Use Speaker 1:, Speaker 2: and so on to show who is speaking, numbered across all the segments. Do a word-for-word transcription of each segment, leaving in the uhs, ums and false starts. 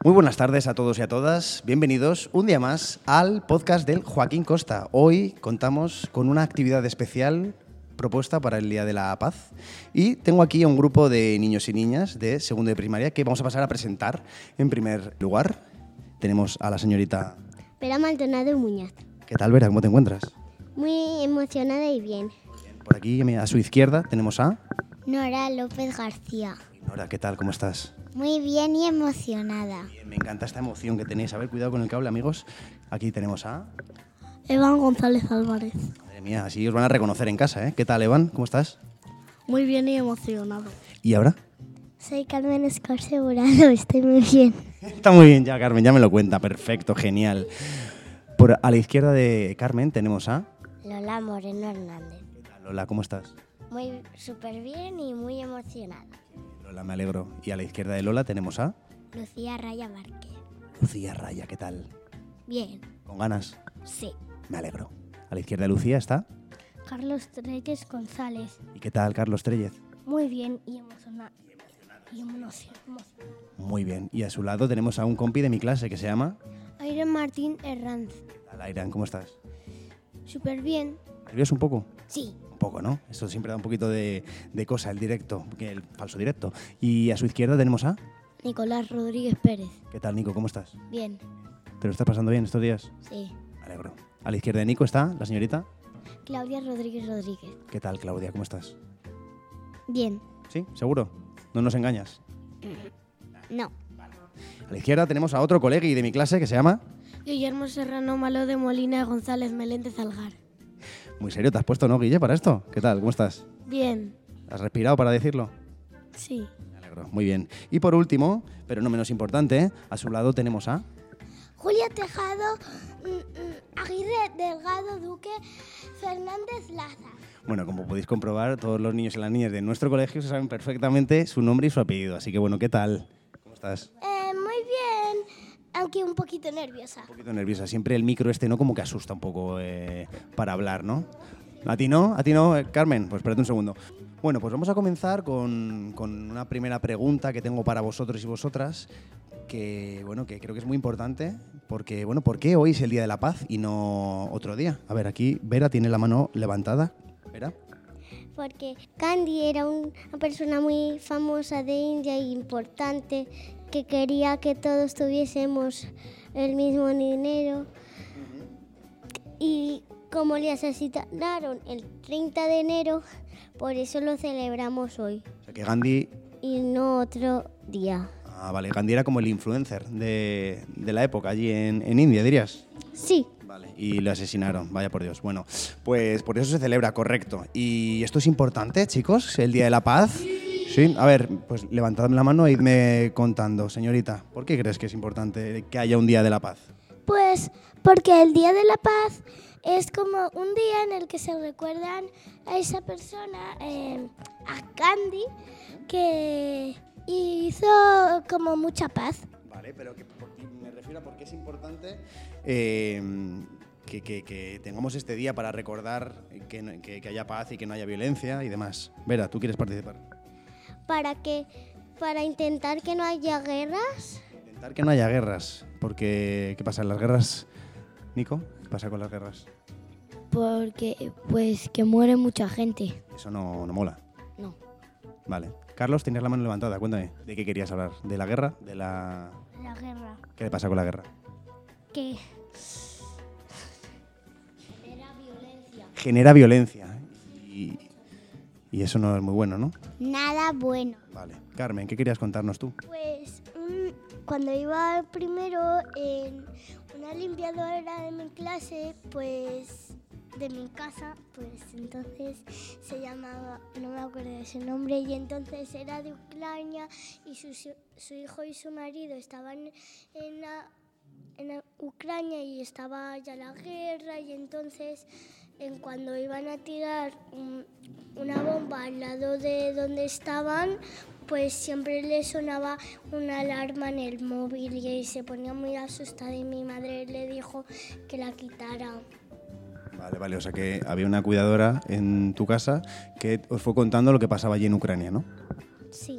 Speaker 1: Muy buenas tardes a todos y a todas. Bienvenidos un día más al podcast del Joaquín Costa. Hoy contamos con una actividad especial propuesta para el Día de la Paz y tengo aquí a un grupo de niños y niñas de segundo de primaria que vamos a pasar a presentar. En primer lugar tenemos a la señorita
Speaker 2: Vera Maldonado Muñoz.
Speaker 1: ¿Qué tal, Vera? ¿Cómo te encuentras?
Speaker 2: Muy emocionada y bien.
Speaker 1: Por aquí a su izquierda tenemos a
Speaker 2: Nora López García.
Speaker 1: Nora, ¿qué tal? ¿Cómo estás?
Speaker 2: Muy bien y emocionada.
Speaker 1: Bien, me encanta esta emoción que tenéis. A ver, cuidado con el cable, amigos. Aquí tenemos a
Speaker 3: Evan González Álvarez.
Speaker 1: Madre mía, así os van a reconocer en casa, ¿eh? ¿Qué tal, Evan? ¿Cómo estás?
Speaker 3: Muy bien y emocionado.
Speaker 1: ¿Y ahora?
Speaker 2: Soy Carmen Escorce Burano, estoy muy bien.
Speaker 1: Está muy bien ya, Carmen, ya me lo cuenta. Perfecto, genial. Por a la izquierda de Carmen tenemos a
Speaker 2: Lola Moreno Hernández.
Speaker 1: ¿Qué tal, Lola? ¿Cómo estás?
Speaker 2: Muy súper bien y muy emocionada.
Speaker 1: Lola, me alegro. Y a la izquierda de Lola tenemos a
Speaker 2: Lucía Raya Márquez.
Speaker 1: Lucía Raya, ¿qué tal?
Speaker 2: Bien.
Speaker 1: ¿Con ganas?
Speaker 2: Sí.
Speaker 1: Me alegro. A la izquierda de Lucía está
Speaker 3: Carlos Treyes González.
Speaker 1: ¿Y qué tal, Carlos Trellez?
Speaker 3: Muy bien y emocionado. Y emocionado.
Speaker 1: Muy bien. Y a su lado tenemos a un compi de mi clase que se llama
Speaker 3: Aire Martín Herranz.
Speaker 1: ¿Qué tal, Airan? ¿Cómo estás?
Speaker 3: Súper bien.
Speaker 1: ¿Nervioso un poco?
Speaker 2: Sí.
Speaker 1: Un poco, ¿no? Esto siempre da un poquito de, de cosa, el directo, que el falso directo. Y a su izquierda tenemos a
Speaker 3: Nicolás Rodríguez Pérez.
Speaker 1: ¿Qué tal, Nico? ¿Cómo estás?
Speaker 3: Bien.
Speaker 1: ¿Te lo estás pasando bien estos días?
Speaker 2: Sí.
Speaker 1: Me alegro. A la izquierda de Nico está la señorita.
Speaker 3: Claudia Rodríguez Rodríguez.
Speaker 1: ¿Qué tal, Claudia? ¿Cómo estás?
Speaker 2: Bien.
Speaker 1: ¿Sí? ¿Seguro? ¿No nos engañas?
Speaker 2: No.
Speaker 1: A la izquierda tenemos a otro colegui de mi clase que se llama...
Speaker 3: Guillermo Serrano Malo de Molina y González Meléndez Algar.
Speaker 1: Muy serio, ¿te has puesto, no, Guille, para esto? ¿Qué tal? ¿Cómo estás?
Speaker 3: Bien.
Speaker 1: ¿Has respirado para decirlo?
Speaker 3: Sí.
Speaker 1: Me alegro. Muy bien. Y por último, pero no menos importante, a su lado tenemos a...
Speaker 2: Julia Tejado, Aguirre Delgado Duque, Fernández Laza.
Speaker 1: Bueno, como podéis comprobar, todos los niños y las niñas de nuestro colegio se saben perfectamente su nombre y su apellido. Así que, bueno, ¿qué tal? ¿Cómo estás?
Speaker 2: Eh, muy bien, aunque un poquito nerviosa.
Speaker 1: Un poquito nerviosa. Siempre el micro este, ¿no? Como que asusta un poco eh, para hablar, ¿no? ¿A ti no? ¿A ti no, eh, Carmen? Pues espérate un segundo. Bueno, pues vamos a comenzar con, con una primera pregunta que tengo para vosotros y vosotras, que, bueno, que creo que es muy importante, porque, bueno, ¿por qué hoy es el Día de la Paz y no otro día? A ver, aquí Vera tiene la mano levantada. ¿Vera?
Speaker 2: Porque Gandhi era una persona muy famosa de India y importante, que quería que todos tuviésemos el mismo dinero. Y como le asesinaron el treinta de enero, por eso lo celebramos hoy
Speaker 1: O sea, que Gandhi...
Speaker 2: y no otro día.
Speaker 1: Ah, vale, Gandhi era como el influencer de, de la época allí en, en India, ¿dirías?
Speaker 2: Sí.
Speaker 1: Vale, y lo asesinaron, vaya por Dios. Bueno, pues por eso se celebra, correcto. ¿Y esto es importante, chicos? ¿El Día de la Paz? Sí. A ver, pues levantad la mano e idme contando. Señorita, ¿por qué crees que es importante que haya un Día de la Paz?
Speaker 2: Pues porque el Día de la Paz es como un día en el que se recuerdan a esa persona, eh, a Gandhi, que hizo como mucha paz.
Speaker 1: Vale, pero que, por- me refiero a por qué es importante eh, que, que- que tengamos este día para recordar que, no- que- que haya paz y que no haya violencia y demás. Vera, ¿tú quieres participar?
Speaker 2: Para que, para intentar que no haya guerras.
Speaker 1: Intentar que no haya guerras, porque ¿qué pasa en las guerras, Nico? ¿Qué pasa con las guerras?
Speaker 3: Porque, pues, que muere mucha gente.
Speaker 1: Eso no, no mola.
Speaker 3: No.
Speaker 1: Vale. Carlos, tenías la mano levantada, cuéntame. ¿De qué querías hablar? ¿De la guerra? ¿De la...
Speaker 2: La guerra.
Speaker 1: ¿Qué le pasa con la guerra?
Speaker 2: Que era violencia.
Speaker 1: Genera violencia. Y, y eso no es muy bueno, ¿no?
Speaker 2: Nada bueno.
Speaker 1: Vale. Carmen, ¿qué querías contarnos tú?
Speaker 2: Pues mm, cuando iba primero en una limpiadora de mi clase, pues de mi casa, pues entonces se llamaba, no me acuerdo de su nombre, y entonces era de Ucrania y su, su hijo y su marido estaban en, la, en la Ucrania y estaba ya la guerra, y entonces en cuando iban a tirar un, una bomba al lado de donde estaban, pues siempre le sonaba una alarma en el móvil y se ponía muy asustada y mi madre le dijo que la quitara.
Speaker 1: Vale, vale, o sea que había una cuidadora en tu casa que os fue contando lo que pasaba allí en Ucrania, ¿no?
Speaker 2: Sí.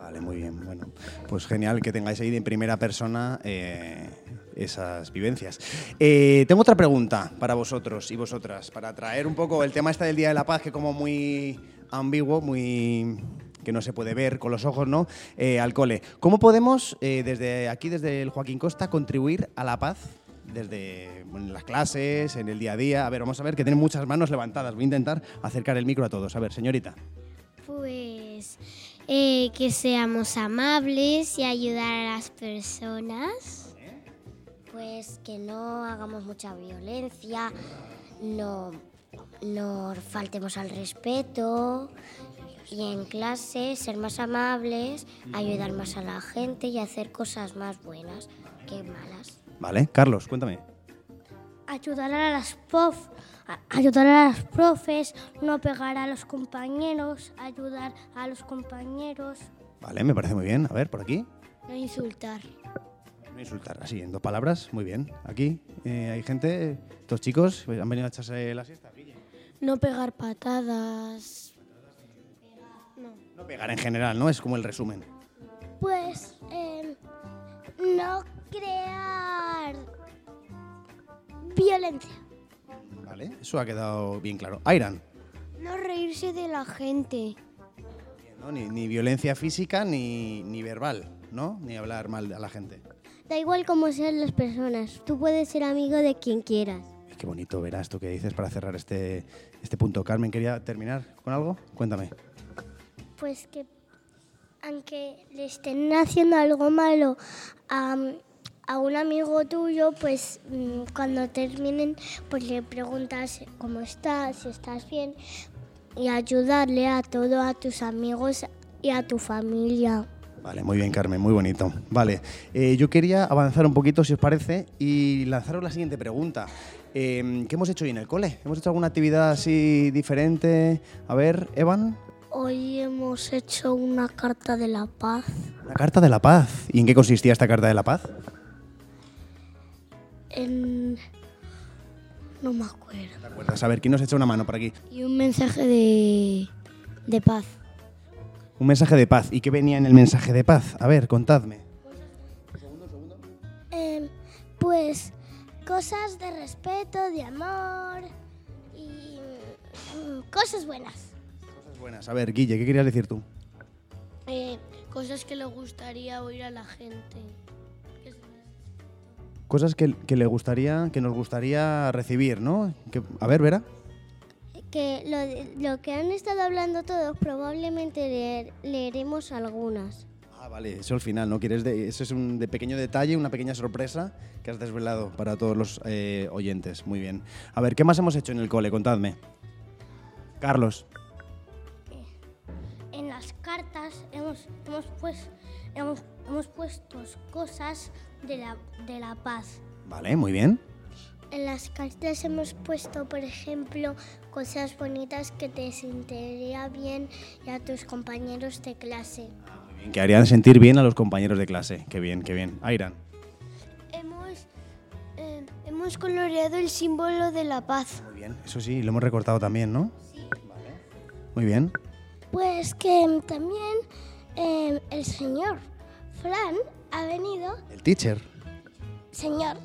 Speaker 1: Vale, muy bien. Bueno, pues genial que tengáis ahí en primera persona eh, esas vivencias. Eh, tengo otra pregunta para vosotros y vosotras, para traer un poco el tema este del Día de la Paz, que como muy ambiguo, muy que no se puede ver con los ojos, ¿no? Eh, al cole. ¿Cómo podemos, eh, desde aquí, desde el Joaquín Costa, contribuir a la paz desde bueno, en las clases, en el día a día? A ver, vamos a ver que tienen muchas manos levantadas. Voy a intentar acercar el micro a todos. A ver, señorita.
Speaker 4: Pues eh, que seamos amables y ayudar a las personas.
Speaker 5: Pues que no hagamos mucha violencia, no, no faltemos al respeto y en clase ser más amables, ayudar más a la gente y hacer cosas más buenas que malas.
Speaker 1: Vale, Carlos, cuéntame.
Speaker 2: Ayudar a las prof, a- ayudar a las profes, no pegar a los compañeros, ayudar a los compañeros.
Speaker 1: Vale, me parece muy bien. A ver, por aquí.
Speaker 3: No insultar.
Speaker 1: No insultar, así, en dos palabras, muy bien. Aquí eh, hay gente, estos chicos han venido a echarse la siesta. Guille.
Speaker 3: No pegar patadas.
Speaker 1: No pegar en general, ¿no? Es como el resumen.
Speaker 2: Pues eh, no crear violencia.
Speaker 1: Vale, eso ha quedado bien claro. Airan,
Speaker 3: No reírse de la gente.
Speaker 1: ¿no? Ni, ni violencia física ni, ni verbal, ¿no? Ni hablar mal a la gente.
Speaker 4: Da igual cómo sean las personas, tú puedes ser amigo de quien quieras.
Speaker 1: Ay, qué bonito, verás esto que dices para cerrar este, este punto. Carmen, ¿quería terminar con algo? Cuéntame.
Speaker 2: Pues que aunque le estén haciendo algo malo a, a un amigo tuyo, pues mm, cuando terminen, pues le preguntas cómo estás, si estás bien, y ayudarle a todo, a tus amigos y a tu familia.
Speaker 1: Vale, muy bien, Carmen, muy bonito. Vale, eh, yo quería avanzar un poquito, si os parece, y lanzaros la siguiente pregunta. Eh, ¿Qué hemos hecho hoy en el cole? ¿Hemos hecho alguna actividad así diferente? A ver, Evan.
Speaker 2: Hoy hemos hecho una carta de la paz.
Speaker 1: La carta de la paz. ¿Y en qué consistía esta carta de la paz?
Speaker 2: En... No me acuerdo.
Speaker 1: ¿Te acuerdas? A ver, ¿quién nos echa una mano por aquí?
Speaker 3: Y un mensaje de, de paz.
Speaker 1: Un mensaje de paz. ¿Y qué venía en el mensaje de paz? A ver, contadme.
Speaker 2: Eh, pues cosas de respeto, de amor y mm, cosas buenas.
Speaker 1: Cosas buenas. A ver, Guille, ¿qué querías decir tú?
Speaker 3: Eh, cosas que le gustaría oír a la gente.
Speaker 1: Cosas que, que le gustaría, que nos gustaría recibir, ¿no? Que, a ver, Vera.
Speaker 4: Que lo, de- lo que han estado hablando todos, probablemente leer- leeremos algunas.
Speaker 1: Ah, vale, eso al final, ¿no? Quieres de, eso es un de pequeño detalle, una pequeña sorpresa que has desvelado para todos los eh, oyentes. Muy bien. A ver, ¿qué más hemos hecho en el cole? Contadme. Carlos.
Speaker 2: En las cartas hemos, hemos, pues, hemos, hemos puesto cosas de la, de la paz.
Speaker 1: Vale, muy bien.
Speaker 2: En las cartas hemos puesto, por ejemplo, cosas bonitas que te sentiría bien y a tus compañeros de clase.
Speaker 1: Muy bien, que harían sentir bien a los compañeros de clase. Qué bien, qué bien. Airan.
Speaker 3: Hemos, eh, hemos coloreado el símbolo de la paz.
Speaker 1: Muy bien, eso sí, lo hemos recortado también, ¿no? Sí. Vale. Muy bien.
Speaker 2: Pues que también eh, el señor Fran ha venido,
Speaker 1: El teacher.
Speaker 2: señor,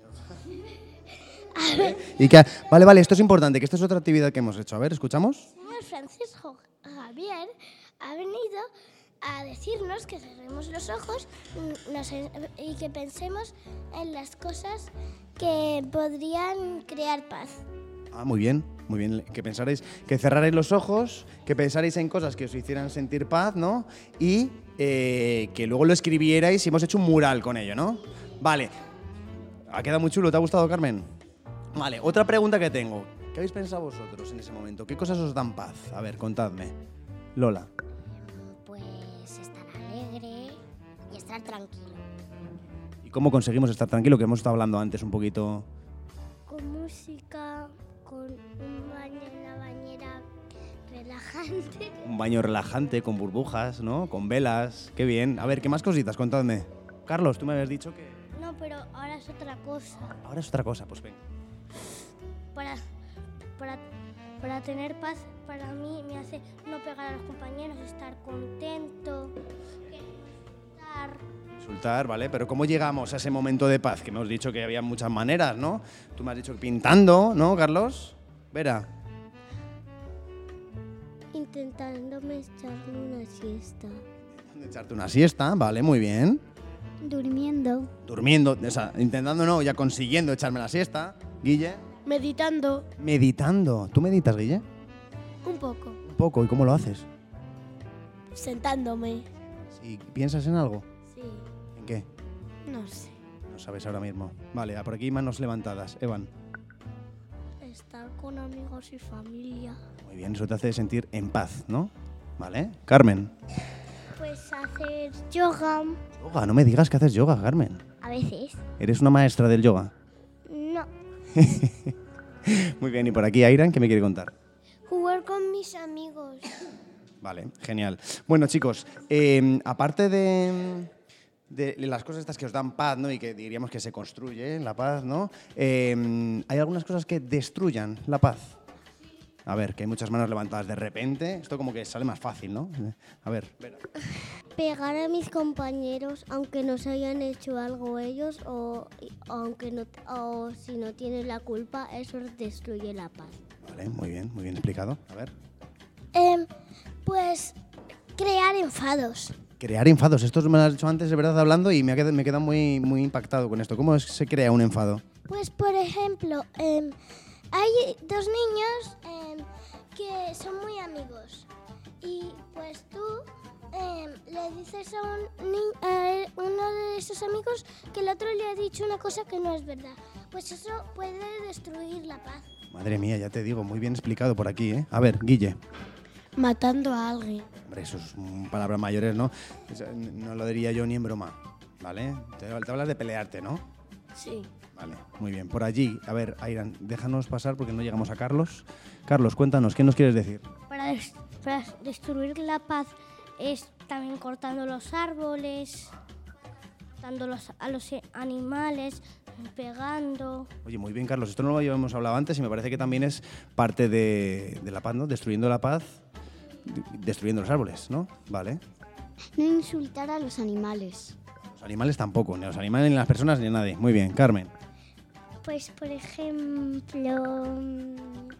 Speaker 2: a ver,
Speaker 1: Y que, vale, vale, esto es importante, que esto es otra actividad que hemos hecho. A ver, ¿escuchamos?
Speaker 2: el señor Francisco Javier ha venido a decirnos que cerremos los ojos mm, nos en- y que pensemos en las cosas que podrían crear paz.
Speaker 1: Ah, muy bien, muy bien. Que pensaréis, que cerraréis los ojos, que pensaréis en cosas que os hicieran sentir paz, ¿no? Y eh, que luego lo escribierais y hemos hecho un mural con ello, ¿no? Vale. Ha quedado muy chulo, ¿te ha gustado, Carmen? Vale, otra pregunta que tengo. ¿Qué habéis pensado vosotros en ese momento? ¿Qué cosas os dan paz? A ver, contadme. Lola.
Speaker 5: Pues estar alegre y estar tranquilo.
Speaker 1: ¿Y cómo conseguimos estar tranquilo? Que hemos estado hablando antes un poquito.
Speaker 2: Con música, con un baño en la bañera relajante.
Speaker 1: Un baño relajante, con burbujas, ¿no? Con velas. Qué bien. A ver, ¿qué más cositas? Contadme. Carlos, tú me habías dicho que...
Speaker 2: No, pero ahora es otra cosa.
Speaker 1: Ahora es otra cosa, pues venga.
Speaker 2: Para, para
Speaker 3: Para tener paz, para mí, me hace no pegar a los compañeros, estar contento, estar...
Speaker 1: Insultar, ¿vale? Pero ¿cómo llegamos a ese momento de paz? Que hemos dicho que había muchas maneras, ¿no? Tú me has dicho que pintando, ¿no, Carlos? Vera.
Speaker 4: Intentándome echarme una siesta.
Speaker 1: Echarte una siesta, vale, muy bien.
Speaker 2: Durmiendo.
Speaker 1: Durmiendo, o sea, intentando no, ya consiguiendo echarme la siesta. Guille.
Speaker 3: Meditando
Speaker 1: Meditando. ¿Tú meditas, Guille?
Speaker 3: un poco,
Speaker 1: Un poco. ¿Y cómo lo haces?
Speaker 3: sentándome.
Speaker 1: ¿Y piensas en algo?
Speaker 3: Sí,
Speaker 1: ¿En qué?
Speaker 3: no sé.
Speaker 1: No sabes ahora mismo. Vale, por aquí manos levantadas. Evan.
Speaker 3: Estar con amigos y familia.
Speaker 1: Muy bien, eso te hace sentir en paz, ¿no? Vale. Carmen.
Speaker 2: Pues hacer yoga.
Speaker 1: Yoga, no me digas que haces yoga, Carmen.
Speaker 2: A veces.
Speaker 1: ¿Eres una maestra del yoga?
Speaker 2: No.
Speaker 1: Muy bien, y por aquí Airan, ¿qué me quiere contar?
Speaker 3: Jugar con mis amigos.
Speaker 1: Vale, genial. Bueno, chicos, eh, aparte de, de las cosas estas que os dan paz, ¿no? Y que diríamos que se construye la paz, ¿no? Eh, ¿hay algunas cosas que destruyan la paz? A ver, que hay muchas manos levantadas de repente. Esto como que sale más fácil, ¿no? A ver, Vera.
Speaker 4: Pegar a mis compañeros aunque nos hayan hecho algo ellos o, o aunque no, o si no tienen la culpa, eso destruye la paz.
Speaker 1: Vale, muy bien, muy bien explicado. A ver.
Speaker 2: Em, pues crear enfados.
Speaker 1: Crear enfados. Esto me lo has dicho antes, de verdad, hablando, y me he quedado, me he quedado muy, muy impactado con esto. ¿Cómo es- se crea un enfado?
Speaker 2: Pues por ejemplo, em, hay dos niños em, que son muy amigos. Y pues tú em, le dices a, un ni- a uno de esos amigos que el otro le ha dicho una cosa que no es verdad. Pues eso puede destruir la paz.
Speaker 1: Madre mía, ya te digo, muy bien explicado por aquí, ¿eh? A ver, Guille.
Speaker 3: Matando a alguien.
Speaker 1: Hombre, eso es mm, palabras mayores, ¿no? Eso, n- no lo diría yo ni en broma, ¿vale? Te, te hablas de pelearte, ¿no?
Speaker 3: Sí.
Speaker 1: Vale, muy bien. Por allí, a ver, Airan, déjanos pasar porque no llegamos a Carlos. Carlos, cuéntanos, ¿qué nos quieres decir?
Speaker 3: Para, des- para destruir la paz es también cortando los árboles, dándolos a los e- animales, pegando.
Speaker 1: Oye, muy bien, Carlos, esto no lo habíamos hablado antes y me parece que también es parte de, de la paz, ¿no? Destruyendo la paz, de- destruyendo los árboles, ¿no? Vale.
Speaker 2: No insultar a los animales.
Speaker 1: Los animales tampoco, ni los animales, ni las personas, ni a nadie. Muy bien, Carmen.
Speaker 2: Pues por ejemplo, mm,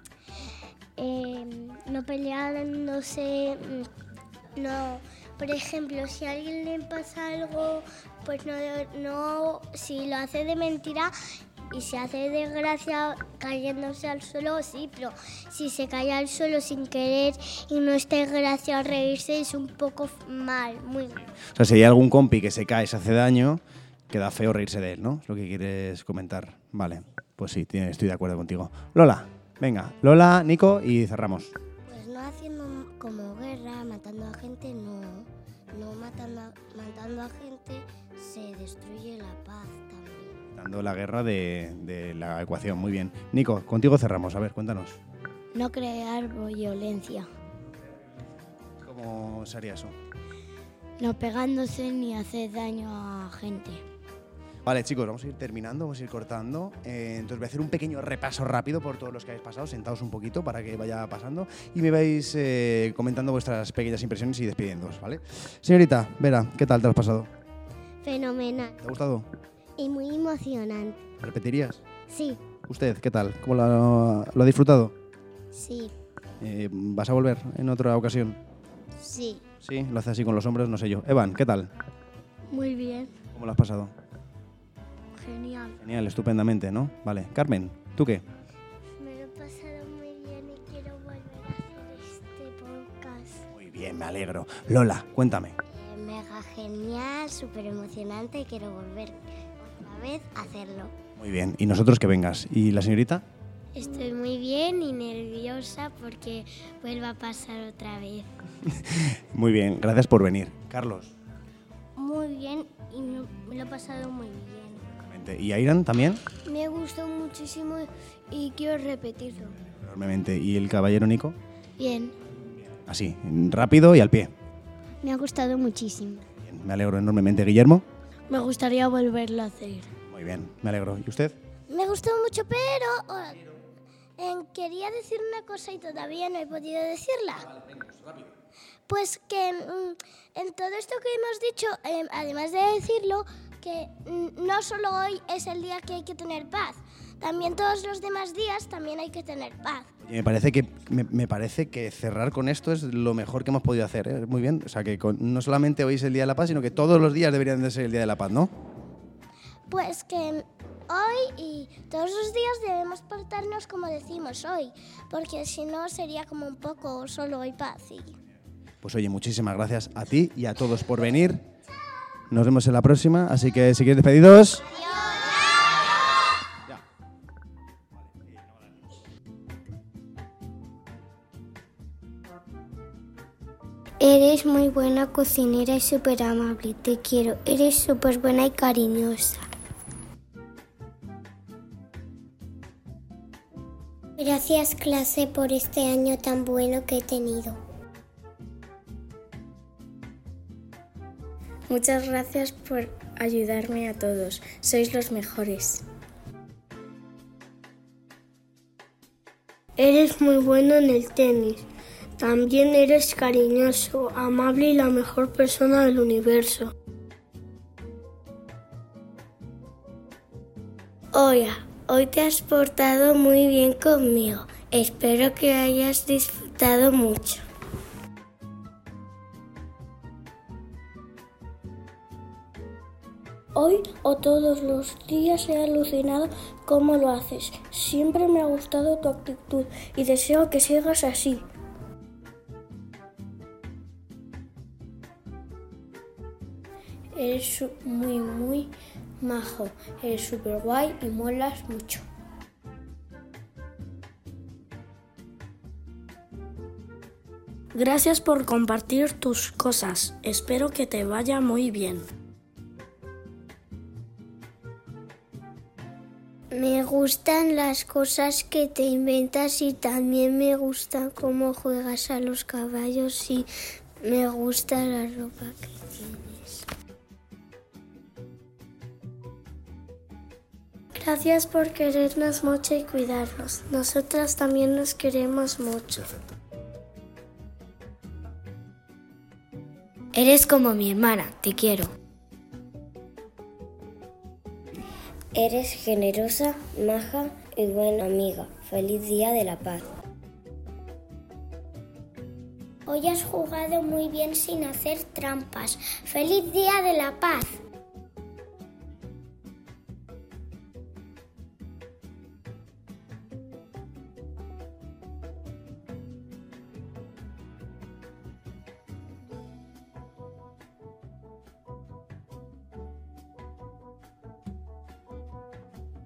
Speaker 2: em, no peleándose, mm, no. Por ejemplo, si a alguien le pasa algo, pues no, no, si lo hace de mentira y se hace de gracia cayéndose al suelo, sí, pero si se cae al suelo sin querer y no está de gracia reírse, es un poco mal, muy mal.
Speaker 1: O sea, si hay algún compi que se cae, se hace daño, queda feo reírse de él, ¿no? Es lo que quieres comentar. Vale, pues sí, tiene- estoy de acuerdo contigo. Lola, venga, Lola, Nico y cerramos.
Speaker 5: Pues no haciendo como guerra, matando a gente, no. No matando a, matando a gente se destruye la paz también.
Speaker 1: Dando la guerra de, de la ecuación, muy bien. Nico, contigo cerramos, a ver, cuéntanos.
Speaker 3: No crear violencia.
Speaker 1: ¿Cómo sería eso?
Speaker 3: No pegándose ni hacer daño a gente.
Speaker 1: Vale, chicos, vamos a ir terminando, vamos a ir cortando. Eh, entonces voy a hacer un pequeño repaso rápido por todos los que habéis pasado. Sentaos un poquito para que vaya pasando y me vais eh, comentando vuestras pequeñas impresiones y despidiéndoos, ¿vale? Señorita, Vera, ¿qué tal te has pasado?
Speaker 4: Fenomenal
Speaker 1: ¿Te ha gustado?
Speaker 4: y muy emocionante.
Speaker 1: ¿Repetirías?
Speaker 4: Sí,
Speaker 1: ¿Usted, qué tal? ¿Cómo lo, lo ha disfrutado?
Speaker 4: sí,
Speaker 1: Eh, ¿Vas a volver en otra ocasión?
Speaker 4: sí.
Speaker 1: Sí, lo hace así con los hombros, no sé yo. Evan, ¿qué tal?
Speaker 3: Muy bien.
Speaker 1: ¿Cómo lo has pasado?
Speaker 3: Genial.
Speaker 1: Genial, estupendamente, ¿no? Vale. Carmen, ¿tú qué?
Speaker 2: Me lo he pasado muy bien y quiero volver a hacer este podcast.
Speaker 1: Muy bien, me alegro. Lola, cuéntame.
Speaker 5: Eh, mega genial, súper emocionante y quiero volver otra vez a hacerlo.
Speaker 1: Muy bien. ¿Y nosotros que vengas? ¿Y la señorita?
Speaker 3: Estoy muy bien y nerviosa porque vuelva a pasar otra vez.
Speaker 1: Muy bien, gracias por venir. Carlos.
Speaker 3: Muy bien y me lo he pasado muy bien.
Speaker 1: ¿Y Airan también?
Speaker 3: Me gustó muchísimo y quiero repetirlo.
Speaker 1: Enormemente. ¿Y el caballero Nico?
Speaker 3: Bien.
Speaker 1: Así, rápido y al pie.
Speaker 2: Me ha gustado muchísimo.
Speaker 1: Bien, me alegro enormemente. ¿Guillermo?
Speaker 3: Me gustaría volverlo a hacer.
Speaker 1: Muy bien, me alegro. ¿Y usted?
Speaker 2: Me gustó mucho, pero... oh, Eh, quería decir una cosa y todavía no he podido decirla. Pues que mm, en todo esto que hemos dicho, eh, además de decirlo, que mm, no solo hoy es el día que hay que tener paz, también todos los demás días también hay que tener paz.
Speaker 1: Y me parece que me, me parece que cerrar con esto es lo mejor que hemos podido hacer, ¿eh? Muy bien, o sea que con, no solamente hoy es el Día de la Paz, sino que todos los días deberían de ser el Día de la Paz, ¿no?
Speaker 2: Pues que hoy y todos los días debemos portarnos como decimos hoy, porque si no sería como un poco solo hoy paz. Y...
Speaker 1: Pues oye, muchísimas gracias a ti y a todos por venir. Nos vemos en la próxima, así que si quieres despedidos.
Speaker 5: Eres muy buena cocinera y súper amable, te quiero. Eres súper buena y cariñosa. Gracias, clase, por este año tan bueno que he tenido.
Speaker 6: Muchas gracias por ayudarme a todos. Sois los mejores.
Speaker 7: Eres muy bueno en el tenis. También eres cariñoso, amable y la mejor persona del universo.
Speaker 5: Hola, hoy te has portado muy bien conmigo. Espero que hayas disfrutado mucho.
Speaker 7: Hoy o todos los días he alucinado cómo lo haces. Siempre me ha gustado tu actitud y deseo que sigas así. Eres muy, muy majo. Eres súper guay y molas mucho. Gracias por compartir tus cosas. Espero que te vaya muy bien.
Speaker 5: Me gustan las cosas que te inventas y también me gusta cómo juegas a los caballos y me gusta la ropa que tienes.
Speaker 7: Gracias por querernos mucho y cuidarnos. Nosotras también nos queremos mucho.
Speaker 5: Eres como mi hermana, te quiero. Eres generosa, maja y buena amiga. Feliz Día de la Paz. Hoy has jugado muy bien sin hacer trampas. Feliz Día de la Paz.